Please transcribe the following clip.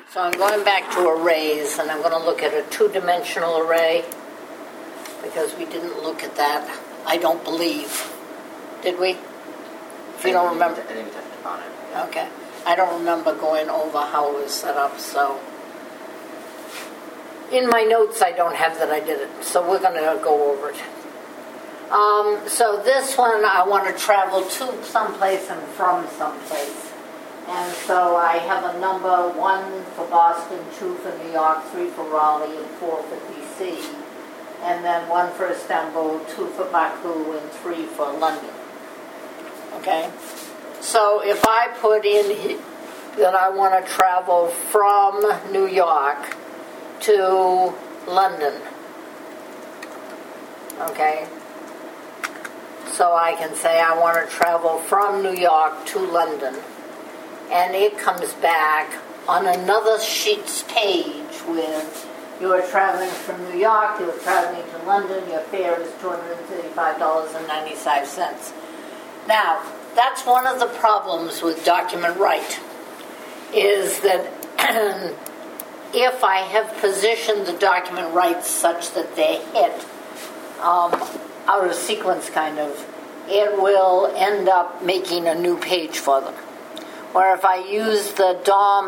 So I'm going back to arrays, and I'm going to look at a two-dimensional array, because we didn't look at that, I don't believe. Did we? If you don't remember. I think we touched upon it. Yeah. Okay. I don't remember going over how it was set up, so. In my notes, I don't have that I did it, so we're going to go over it. So this one, I want to travel to someplace and from someplace. And so I have a number, 1 for Boston, 2 for New York, 3 for Raleigh, and 4 for D.C. And then 1 for Istanbul, 2 for Baku, and 3 for London. Okay? So if I put in that I want to travel from New York to London, okay? So I can say I want to travel from New York to London. And it comes back on another sheet's page with you are traveling from New York, you are traveling to London, your fare is $235.95. Now, that's one of the problems with document write, is that if I have positioned the document write such that they hit out of sequence kind of, it will end up making a new page for them. Or if I use the DOM